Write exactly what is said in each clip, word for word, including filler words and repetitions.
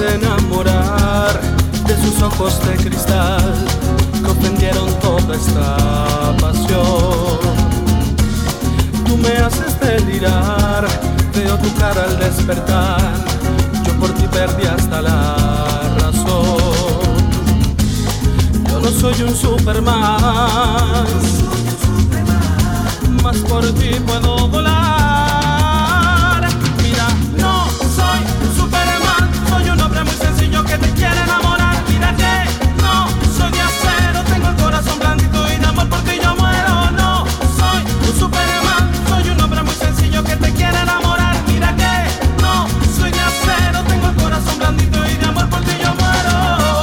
enamorar de sus ojos de cristal que ofendieron toda esta pasión. Tú me haces delirar, veo tu cara al despertar, yo por ti perdí hasta la razón. Yo no soy un Superman, mas por ti puedo volar. Que te quiere enamorar, mírate, no soy de acero, tengo el corazón blandito y de amor por ti yo muero. No soy un Superman, soy un hombre muy sencillo que te quiere enamorar, mírate, no soy de acero, tengo el corazón blandito y de amor por ti yo muero.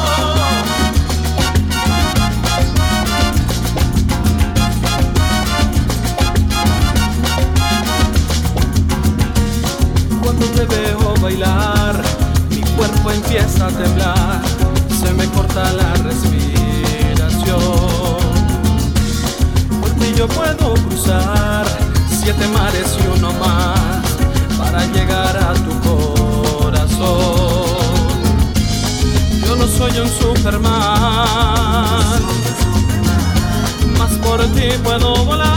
Cuando te veo bailar, cuerpo empieza a temblar, se me corta la respiración. Por ti yo puedo cruzar siete mares y uno más para llegar a tu corazón. Yo no soy un Superman, mas por ti puedo volar.